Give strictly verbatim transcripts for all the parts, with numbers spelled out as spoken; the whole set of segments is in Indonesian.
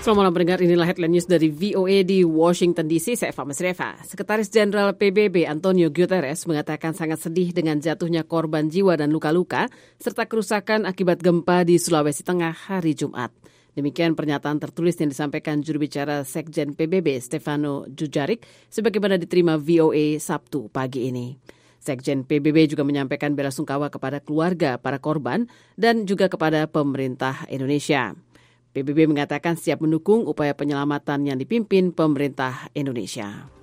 Selamat malam pendengar, inilah headline news dari V O A di Washington D C. Saya Eva Mesreva. Sekretaris Jenderal P B B Antonio Guterres mengatakan sangat sedih dengan jatuhnya korban jiwa dan luka-luka serta kerusakan akibat gempa di Sulawesi Tengah hari Jumat. Demikian pernyataan tertulis yang disampaikan juru bicara Sekjen P B B Stefano Dujarric sebagaimana diterima V O A Sabtu pagi ini. Sekjen P B B juga menyampaikan belasungkawa kepada keluarga para korban dan juga kepada pemerintah Indonesia. P B B mengatakan siap mendukung upaya penyelamatan yang dipimpin pemerintah Indonesia.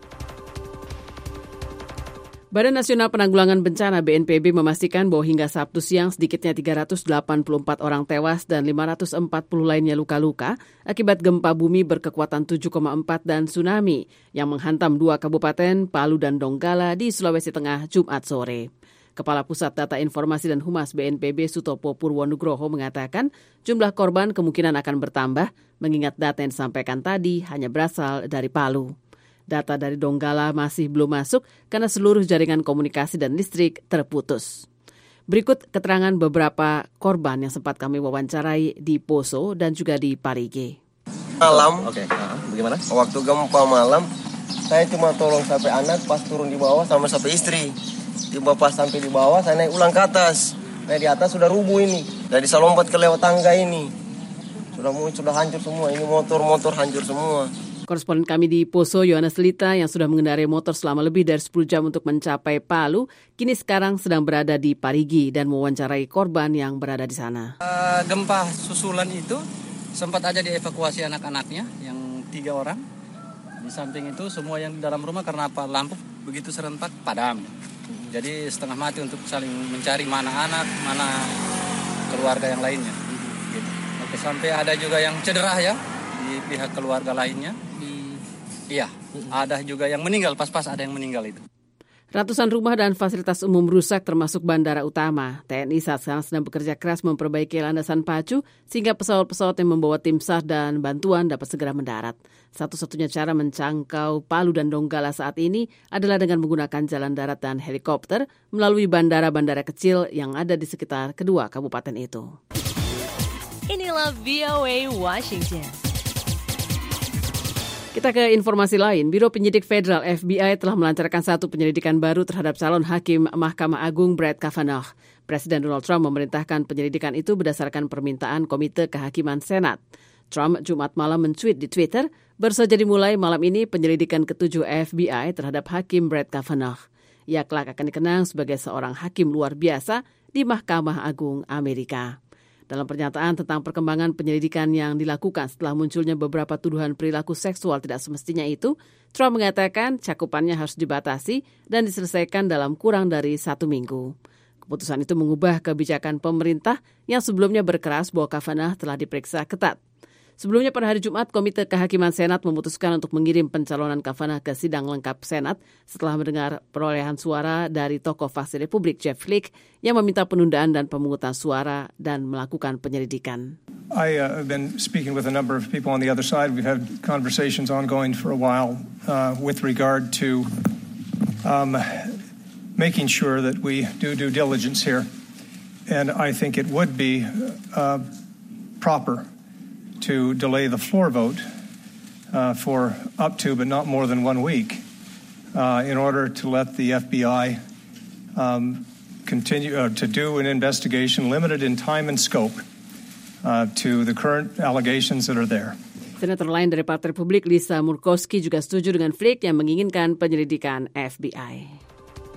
Badan Nasional Penanggulangan Bencana B N P B memastikan bahwa hingga Sabtu siang sedikitnya tiga ratus delapan puluh empat orang tewas dan lima ratus empat puluh lainnya luka-luka akibat gempa bumi berkekuatan tujuh koma empat dan tsunami yang menghantam dua kabupaten Palu dan Donggala di Sulawesi Tengah Jumat sore. Kepala Pusat Data Informasi dan Humas B N P B Sutopo Purwonugroho mengatakan jumlah korban kemungkinan akan bertambah mengingat data yang disampaikan tadi hanya berasal dari Palu. Data dari Donggala masih belum masuk karena seluruh jaringan komunikasi dan listrik terputus. Berikut keterangan beberapa korban yang sempat kami wawancarai di Poso dan juga di Parigi. Malam, Oke, nah, bagaimana? waktu gempa malam, saya cuma tolong sampai anak, pas turun di bawah sama sampai istri. Tiba pas sampai di bawah, saya naik ulang ke atas. Nah di atas sudah rubuh ini. Dari bisa lompat ke lewat tangga ini. Sudah sudah hancur semua, ini motor-motor hancur semua. Koresponden kami di Poso, Yohanes Lita, yang sudah mengendarai motor selama lebih dari sepuluh jam untuk mencapai Palu, kini sekarang sedang berada di Parigi dan mewawancarai korban yang berada di sana. Uh, gempa susulan itu sempat aja dievakuasi anak-anaknya, yang tiga orang. Di samping itu semua yang di dalam rumah karena apa, lampu begitu serentak padam. Jadi setengah mati untuk saling mencari mana anak, mana keluarga yang lainnya. Gitu. Oke, sampai ada juga yang cedera ya di pihak keluarga lainnya. Iya, ada juga yang meninggal, pas-pas ada yang meninggal itu. Ratusan rumah dan fasilitas umum rusak termasuk bandara utama. T N I saat sekarang sedang bekerja keras memperbaiki landasan pacu sehingga pesawat-pesawat yang membawa tim S A R dan bantuan dapat segera mendarat. Satu-satunya cara menjangkau Palu dan Donggala saat ini adalah dengan menggunakan jalan darat dan helikopter melalui bandara-bandara kecil yang ada di sekitar kedua kabupaten itu. Inilah V O A Washington. Kita ke informasi lain. Biro Penyidik Federal F B I telah melancarkan satu penyelidikan baru terhadap calon hakim Mahkamah Agung Brett Kavanaugh. Presiden Donald Trump memerintahkan penyelidikan itu berdasarkan permintaan Komite Kehakiman Senat. Trump Jumat malam men-tweet di Twitter, baru saja dimulai malam ini penyelidikan ketujuh F B I terhadap hakim Brett Kavanaugh. Ia kelak akan dikenang sebagai seorang hakim luar biasa di Mahkamah Agung Amerika. Dalam pernyataan tentang perkembangan penyelidikan yang dilakukan setelah munculnya beberapa tuduhan perilaku seksual tidak semestinya itu, Trump mengatakan cakupannya harus dibatasi dan diselesaikan dalam kurang dari satu minggu. Keputusan itu mengubah kebijakan pemerintah yang sebelumnya berkeras bahwa Kavanaugh telah diperiksa ketat. Sebelumnya pada hari Jumat, Komite Kehakiman Senat memutuskan untuk mengirim pencalonan Kavanaugh ke sidang lengkap Senat setelah mendengar perolehan suara dari tokoh faksi Republik Jeff Flake yang meminta penundaan dan pemungutan suara dan melakukan penyelidikan. I uh, have been speaking with a number of people on the other side. We've had conversations ongoing for a while uh, with regard to um, making sure that we do due diligence here. And I think it would be uh, proper to delay the floor vote uh, for up to but not more than one week uh, in order to let the F B I um, continue uh, to do an investigation limited in time and scope uh, to the current allegations that are there. Senator lain dari Partai Republik, Lisa Murkowski, juga setuju dengan Flake yang menginginkan penyelidikan F B I.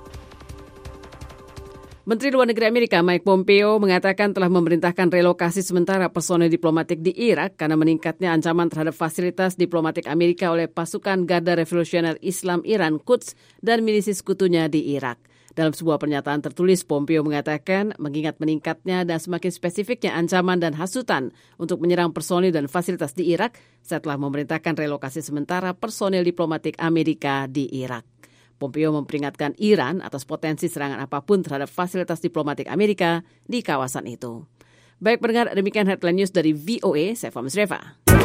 Menteri Luar Negeri Amerika Mike Pompeo mengatakan telah memerintahkan relokasi sementara personel diplomatik di Irak karena meningkatnya ancaman terhadap fasilitas diplomatik Amerika oleh pasukan Garda Revolusioner Islam Iran Quds dan milisi sekutunya di Irak. Dalam sebuah pernyataan tertulis, Pompeo mengatakan mengingat meningkatnya dan semakin spesifiknya ancaman dan hasutan untuk menyerang personel dan fasilitas di Irak, saya telah memerintahkan relokasi sementara personel diplomatik Amerika di Irak. Pompeo memperingatkan Iran atas potensi serangan apapun terhadap fasilitas diplomatik Amerika di kawasan itu. Baik pendengar, demikian headline news dari V O A, saya Eva Mesreva.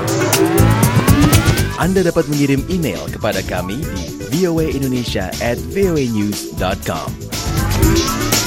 Anda dapat mengirim email kepada kami di voaindonesia at voanews dot com.